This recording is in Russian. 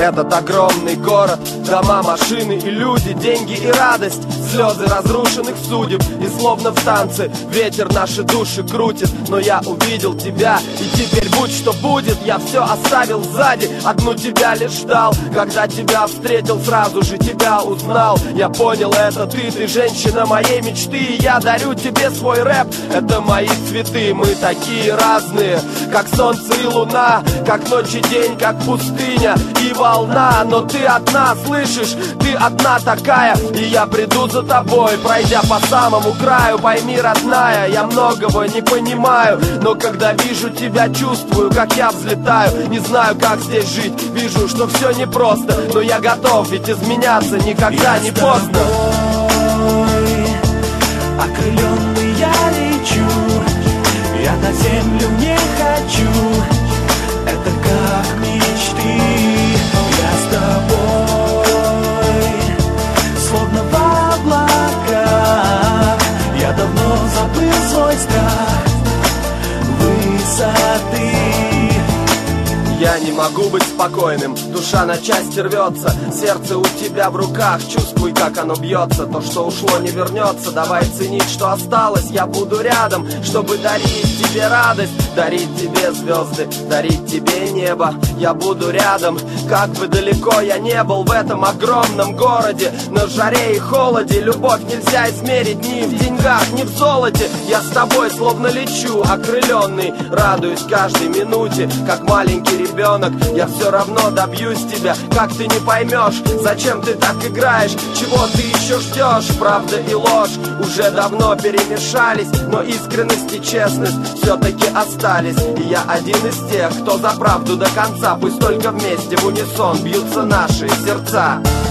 Этот огромный город, дома, машины и люди, деньги и радость, слезы разрушенных судеб. И словно в танце ветер наши души крутит. Но я увидел тебя, и теперь будь что будет, я все оставил сзади, одну тебя лишь ждал. Когда тебя встретил, сразу же тебя узнал. Я понял, это ты женщина моей мечты. И я дарю тебе свой рэп, это мои цветы. Мы такие разные, как солнце и луна, как ночь и день, как пустыня и волна. Но ты одна, слышишь, ты одна такая. И я приду за тобой, пройдя по самому краю. Пойми, родная, я многого не понимаю, но когда вижу тебя, чувствую, как я взлетаю. Не знаю, как здесь жить, вижу, что все непросто, но я готов, ведь изменяться никогда не поздно. Окрыленный я лечу, я на землю не хочу. Это как мечты, я с тобой, словно в облаках. Я давно забыл свой страх высоты. Я не могу быть спокойным, душа на части рвется. Сердце у тебя в руках, чувствуй, как оно бьется. То, что ушло, не вернется, давай ценить, что осталось. Я буду рядом, чтобы дарить тебе радость, дарить тебе звезды, дарить тебе небо. Я буду рядом, как бы далеко я не был в этом огромном городе. На жаре и холоде любовь нельзя измерить ни в деньгах, ни в золоте. Я с тобой словно лечу, окрыленный, радуюсь каждой минуте, как маленький ребенок. Я все равно добьюсь тебя, как ты не поймешь, зачем ты так играешь, чего ты еще ждешь. Правда и ложь уже давно перемешались, но искренность и честность все-таки остались. И я один из тех, кто за правду до конца. Пусть только вместе в унисон бьются наши сердца.